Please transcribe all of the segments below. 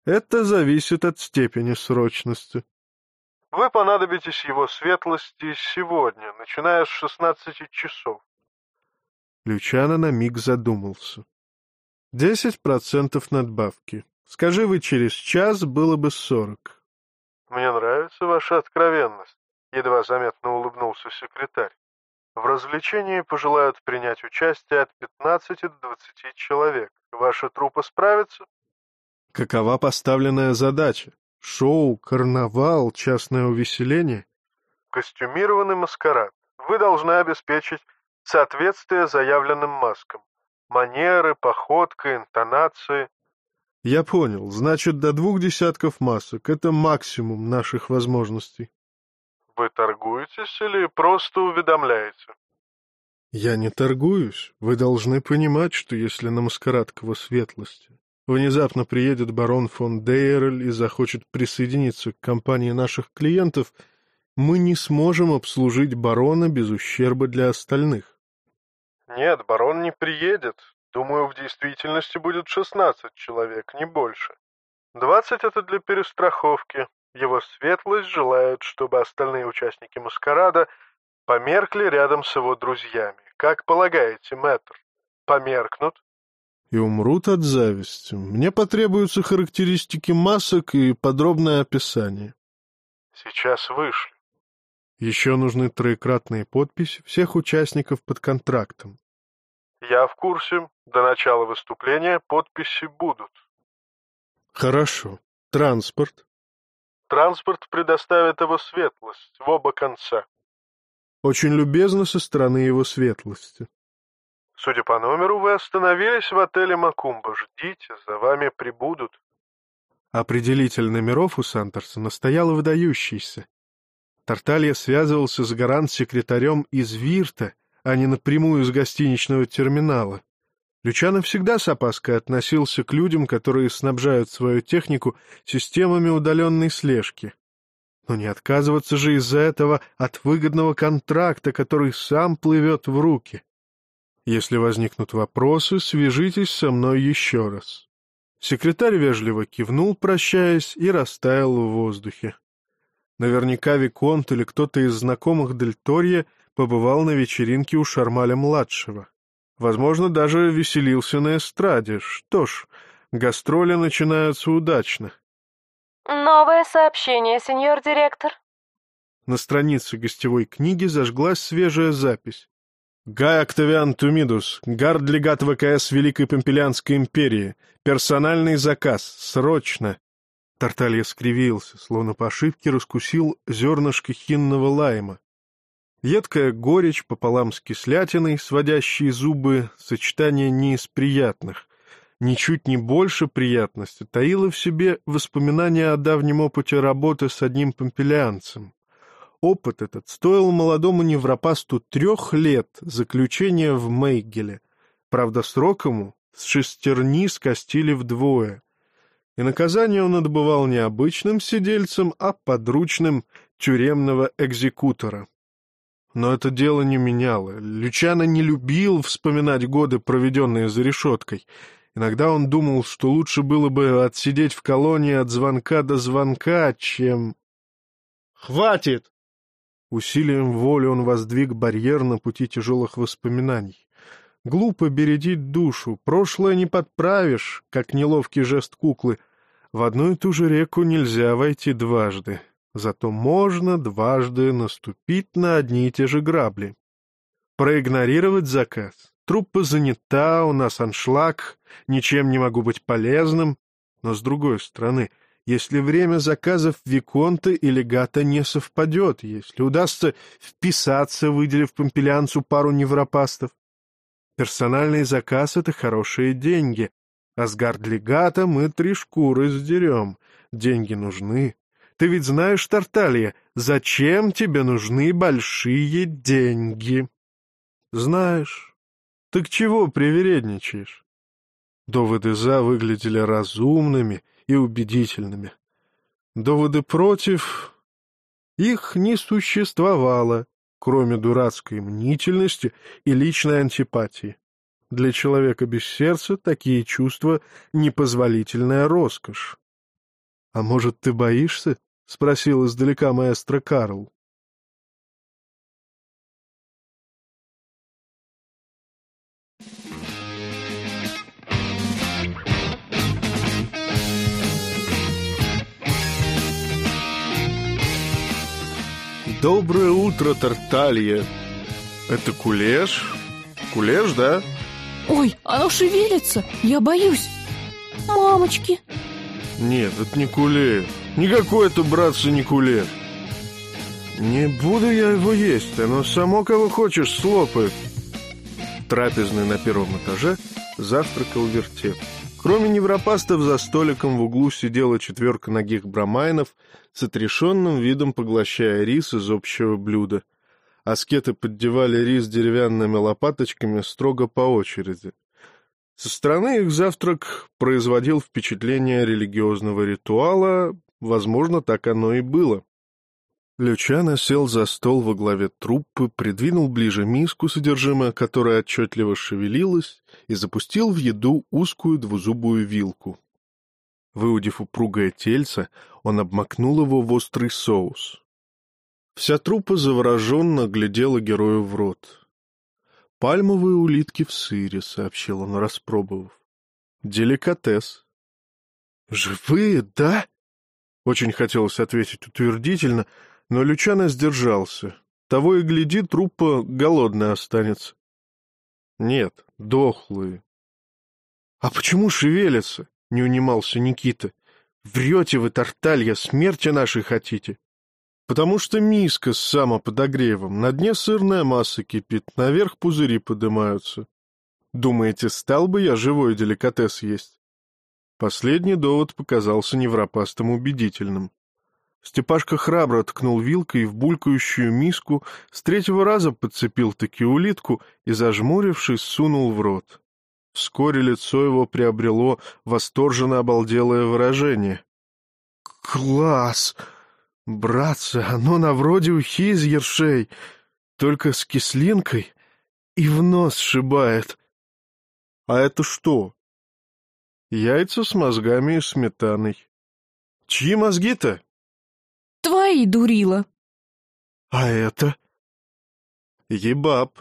Это зависит от степени срочности. Вы понадобитесь его светлости сегодня, начиная с 16 часов. Лючано на миг задумался. 10% надбавки. Скажи вы через час, было бы 40. Мне нравится ваша откровенность, едва заметно улыбнулся секретарь. В развлечении пожелают принять участие от 15 до 20 человек. Ваша труппа справится? Какова поставленная задача? Шоу, карнавал, частное увеселение? Костюмированный маскарад. Вы должны обеспечить соответствие заявленным маскам. Манеры, походка, интонации. Я понял. Значит, до 2 десятков масок. Это максимум наших возможностей. Вы торгуетесь или просто уведомляете? Я не торгуюсь. Вы должны понимать, что если на маскарад к его светлости внезапно приедет барон фон Дейерль и захочет присоединиться к компании наших клиентов, мы не сможем обслужить барона без ущерба для остальных. Нет, барон не приедет. Думаю, в действительности будет 16 человек, не больше. 20 — это для перестраховки. Его светлость желает, чтобы остальные участники маскарада померкли рядом с его друзьями. Как полагаете, мэтр, померкнут? И умрут от зависти. Мне потребуются характеристики масок и подробное описание. Сейчас вышлю. Еще нужны троекратные подписи всех участников под контрактом. Я в курсе. До начала выступления подписи будут. Хорошо. Транспорт? Транспорт предоставит его светлость в оба конца. Очень любезно со стороны его светлости. Судя по номеру, вы остановились в отеле Макумба. Ждите, за вами прибудут. Определитель номеров у Сандерсона стоял выдающийся. Тарталья связывался с гарант-секретарем из Вирта, а не напрямую из гостиничного терминала. Лючано всегда с опаской относился к людям, которые снабжают свою технику системами удаленной слежки. Но не отказываться же из-за этого от выгодного контракта, который сам плывет в руки. Если возникнут вопросы, свяжитесь со мной еще раз. Секретарь вежливо кивнул, прощаясь, и растаял в воздухе. Наверняка Виконт или кто-то из знакомых Дель Торье побывал на вечеринке у Шармаля-младшего. Возможно, даже веселился на эстраде. Что ж, гастроли начинаются удачно. Новое сообщение, сеньор директор. На странице гостевой книги зажглась свежая запись. Гай Октавиан Тумидус, гард-легат ВКС Великой Помпелианской империи. Персональный заказ. Срочно. Тарталья скривился, словно по ошибке раскусил зернышко хинного лайма. Едкая горечь пополам с кислятиной, сводящие зубы, сочетание не из приятных. Ничуть не больше приятности таило в себе воспоминания о давнем опыте работы с одним помпелианцем. Опыт этот стоил молодому невропасту 3 лет заключения в Мейгеле. Правда, срок ему с 6 скостили вдвое. И наказание он отбывал не обычным сидельцем, а подручным тюремного экзекутора. Но это дело не меняло. Лючано не любил вспоминать годы, проведенные за решеткой. Иногда он думал, что лучше было бы отсидеть в колонии от звонка до звонка, чем... «Хватит!» Усилием воли он воздвиг барьер на пути тяжелых воспоминаний. Глупо бередить душу, прошлое не подправишь, как неловкий жест куклы. В одну и ту же реку нельзя войти дважды, зато можно дважды наступить на одни и те же грабли. Проигнорировать заказ. Труппа занята, у нас аншлаг, ничем не могу быть полезным. Но, с другой стороны, если время заказов виконта и легата не совпадет, если удастся вписаться, выделив помпелианцу пару невропастов. Персональный заказ — это хорошие деньги, а с гард-легата мы 3 шкуры сдерем. Деньги нужны. Ты ведь знаешь, Тарталья, зачем тебе нужны большие деньги? Знаешь. Так чего привередничаешь? Доводы «за» выглядели разумными и убедительными. Доводы «против» их не существовало, кроме дурацкой мнительности и личной антипатии. Для человека без сердца такие чувства — непозволительная роскошь. — А может, ты боишься? — спросил издалека маэстро Карл. Доброе утро, Тарталья. Это кулеш? Кулеш, да? Ой, оно шевелится, я боюсь. Мамочки. Нет, это не кулеш. Никакой это, братцы, не кулеш. Не буду я его есть, оно само кого хочешь слопает. Трапезный на первом этаже завтракал вертеп. Кроме невропастов, за столиком в углу сидела 4 нагих брамайнов с отрешенным видом, поглощая рис из общего блюда. Аскеты поддевали рис деревянными лопаточками строго по очереди. Со стороны их завтрак производил впечатление религиозного ритуала, возможно, так оно и было. Лючано сел за стол во главе труппы, придвинул ближе миску, содержимое которой отчетливо шевелилось, и запустил в еду узкую двузубую вилку. Выудив упругое тельце, он обмакнул его в острый соус. Вся труппа завороженно глядела герою в рот. «Пальмовые улитки в сыре», — сообщил он, распробовав. «Деликатес». «Живые, да?» Очень хотелось ответить утвердительно, но Лючано сдержался. Того и гляди, труппа голодная останется. «Нет, дохлые». «А почему шевелятся?» — не унимался Никита. «Врете вы, Тарталья, смерти нашей хотите». «Потому что миска с самоподогревом, на дне сырная масса кипит, наверх пузыри подымаются. Думаете, стал бы я живой деликатес есть?» Последний довод показался невропастом убедительным. Степашка храбро ткнул вилкой в булькающую миску, с 3-го раза подцепил-таки улитку и, зажмурившись, сунул в рот. Вскоре лицо его приобрело восторженно обалделое выражение. «Класс! Братцы, оно на вроде ухи из ершей, только с кислинкой и в нос сшибает». «А это что?» «Яйца с мозгами и сметаной». «Чьи мозги-то?» Твои, дурила. «А это?» «Ебаб».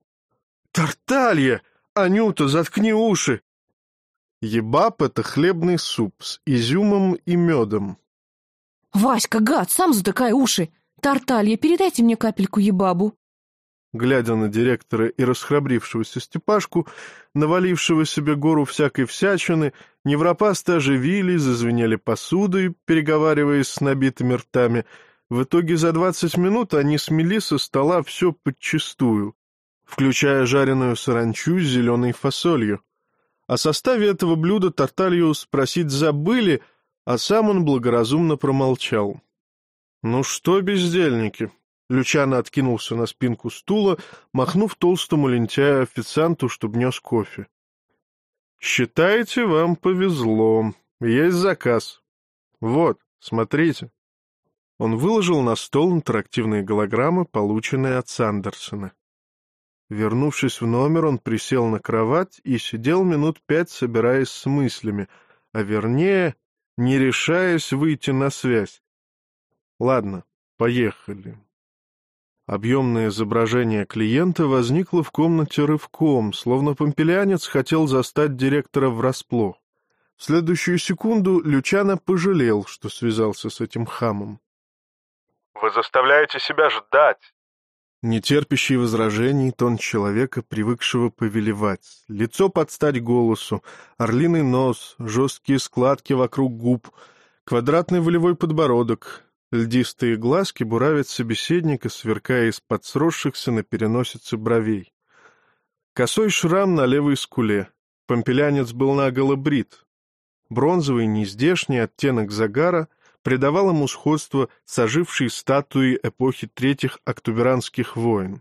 «Тарталья! Анюта, заткни уши!» Ебаб — это хлебный суп с изюмом и медом. Васька, гад, сам затыкай уши. Тарталья, передайте мне капельку ебабу. Глядя на директора и расхрабрившегося Степашку, навалившего себе гору всякой всячины, невропасты оживились, зазвенели посудой, переговариваясь с набитыми ртами. В итоге за 20 минут они смели со стола все подчистую, включая жареную саранчу с зеленой фасолью. О составе этого блюда Тарталью спросить забыли, а сам он благоразумно промолчал. «Ну что, бездельники?» Лючано откинулся на спинку стула, махнув толстому лентяю-официанту, чтоб нес кофе. «Считайте, вам повезло. Есть заказ. Вот, смотрите». Он выложил на стол интерактивные голограммы, полученные от Сандерсона. Вернувшись в номер, он присел на кровать и сидел минут 5, собираясь с мыслями, а вернее, не решаясь выйти на связь. «Ладно, поехали». Объемное изображение клиента возникло в комнате рывком, словно помпелянец хотел застать директора врасплох. В следующую секунду Лючано пожалел, что связался с этим хамом. «Вы заставляете себя ждать!» Нетерпящий возражений тон человека, привыкшего повелевать. Лицо под стать голосу, орлиный нос, жесткие складки вокруг губ, квадратный волевой подбородок. Льдистые глазки буравят собеседника, сверкая из-под сросшихся на переносице бровей. Косой шрам на левой скуле. Помпелянец был наголо брит. Бронзовый, нездешний оттенок загара придавал ему сходство с ожившей статуей эпохи Третьих Октуберанских войн.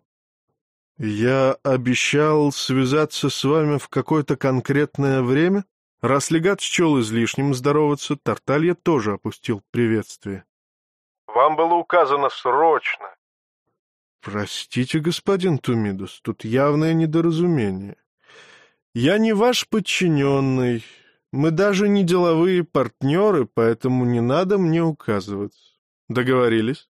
«Я обещал связаться с вами в какое-то конкретное время?» Раз легат счел излишним здороваться, Тарталья тоже опустил приветствие. «Вам было указано срочно». «Простите, господин Тумидус, тут явное недоразумение. Я не ваш подчиненный, Мы даже не деловые партнеры, поэтому не надо мне указывать. Договорились?